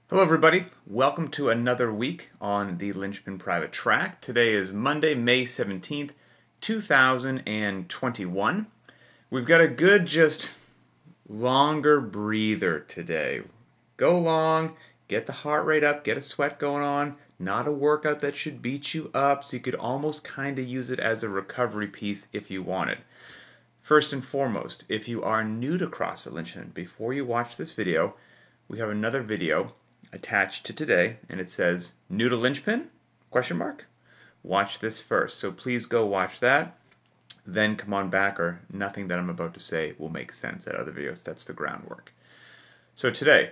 Hello everybody, welcome to another week on the Linchpin Private Track. Today is Monday, May 17th, 2021. We've got a good, just longer breather today. Go long, get the heart rate up, get a sweat going on. Not a workout that should beat you up, so you could almost kind of use it as a recovery piece if you wanted. First and foremost, if you are new to CrossFit Linchpin, before you watch this video, we have another video attached to today, and it says new to Linchpin? Question mark. Watch this first. So please go watch that, then come on back, or nothing that I'm about to say will make sense. That other video sets the groundwork. So today,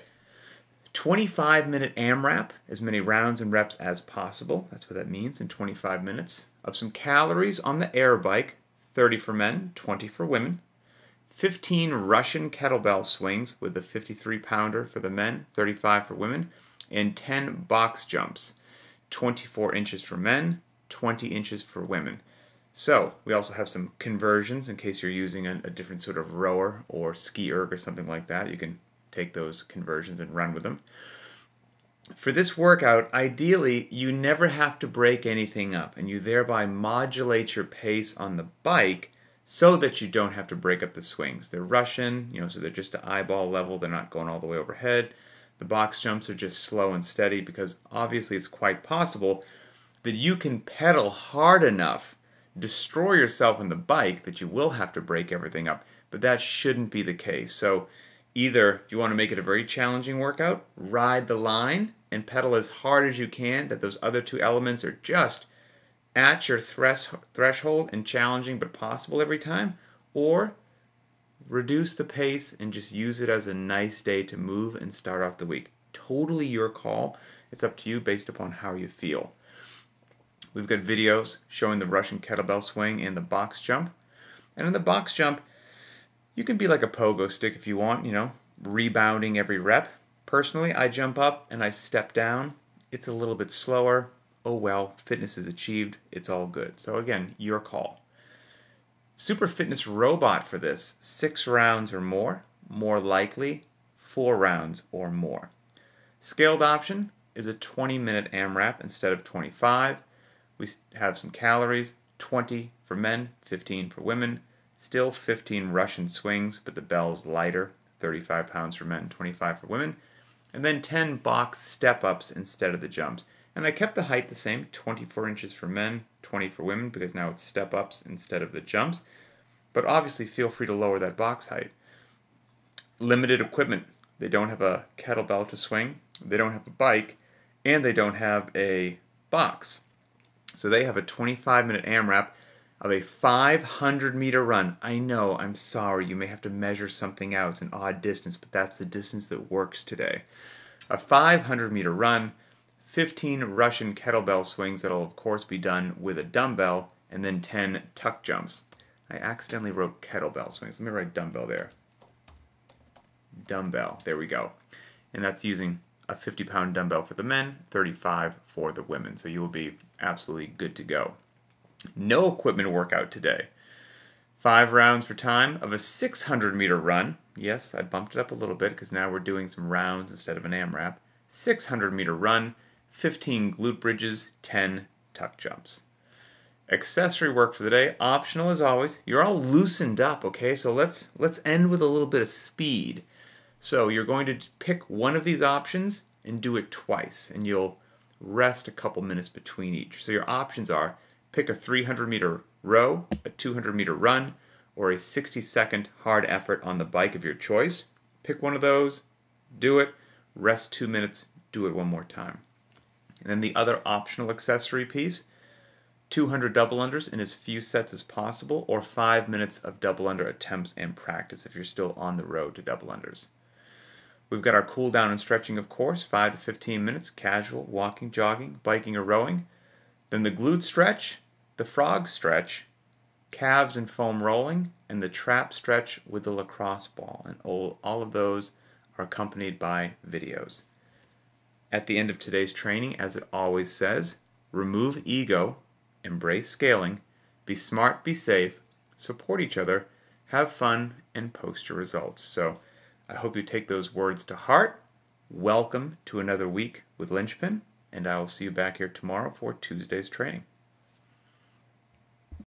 25-minute AMRAP, as many rounds and reps as possible. That's what that means in 25 minutes. Of some calories on the air bike, 30 for men, 20 for women. 15 Russian kettlebell swings with the 53-pounder for the men, 35 for women, and 10 box jumps, 24 inches for men, 20 inches for women. So we also have some conversions in case you're using a different sort of rower or ski erg or something like that. You can take those conversions and run with them. For this workout, ideally, you never have to break anything up, and you thereby modulate your pace on the bike so that you don't have to break up the swings. They're Russian, so they're just at eyeball level. They're not going all the way overhead. The box jumps are just slow and steady because obviously it's quite possible that you can pedal hard enough, destroy yourself on the bike, that you will have to break everything up. But that shouldn't be the case. So either if you want to make it a very challenging workout, ride the line and pedal as hard as you can, that those other two elements are just at your threshold and challenging but possible every time, or reduce the pace and just use it as a nice day to move and start off the week. Totally your call. It's up to you based upon how you feel. We've got videos showing the Russian kettlebell swing and the box jump. And in the box jump, you can be like a pogo stick if you want, rebounding every rep. Personally, I jump up and I step down. It's a little bit slower. Oh well, fitness is achieved, it's all good. So again, your call. Super Fitness Robot for this, 6 rounds or more likely 4 rounds or more. Scaled option is a 20-minute AMRAP instead of 25. We have some calories, 20 for men, 15 for women. Still 15 Russian swings, but the bell's lighter, 35 pounds for men, 25 for women. And then 10 box step-ups instead of the jumps. And I kept the height the same, 24 inches for men, 20 for women, because now it's step-ups instead of the jumps. But obviously feel free to lower that box height. Limited equipment. They don't have a kettlebell to swing, they don't have a bike, and they don't have a box. So they have a 25-minute AMRAP of a 500-meter run. I know, I'm sorry, you may have to measure something out. It's an odd distance, but that's the distance that works today. A 500-meter run, 15 Russian kettlebell swings that will of course be done with a dumbbell, and then 10 tuck jumps. I accidentally wrote kettlebell swings. Let me write dumbbell there. Dumbbell, there we go. And that's using a 50-pound dumbbell for the men, 35 for the women. So you will be absolutely good to go. No equipment workout today. 5 rounds for time of a 600-meter run. Yes, I bumped it up a little bit because now we're doing some rounds instead of an AMRAP. 600-meter run. 15 glute bridges, 10 tuck jumps. Accessory work for the day, optional as always. You're all loosened up, okay? So let's end with a little bit of speed. So you're going to pick one of these options and do it twice, and you'll rest a couple minutes between each. So your options are pick a 300-meter row, a 200-meter run, or a 60-second hard effort on the bike of your choice. Pick one of those, do it, rest 2 minutes, do it one more time. And then the other optional accessory piece, 200 double unders in as few sets as possible, or 5 minutes of double under attempts and practice if you're still on the road to double unders. We've got our cool down and stretching, of course, 5 to 15 minutes, casual, walking, jogging, biking, or rowing. Then the glute stretch, the frog stretch, calves and foam rolling, and the trap stretch with the lacrosse ball. And all of those are accompanied by videos. At the end of today's training, as it always says, remove ego, embrace scaling, be smart, be safe, support each other, have fun, and post your results. So I hope you take those words to heart. welcome to another week with Linchpin, and I will see you back here tomorrow for Tuesday's training.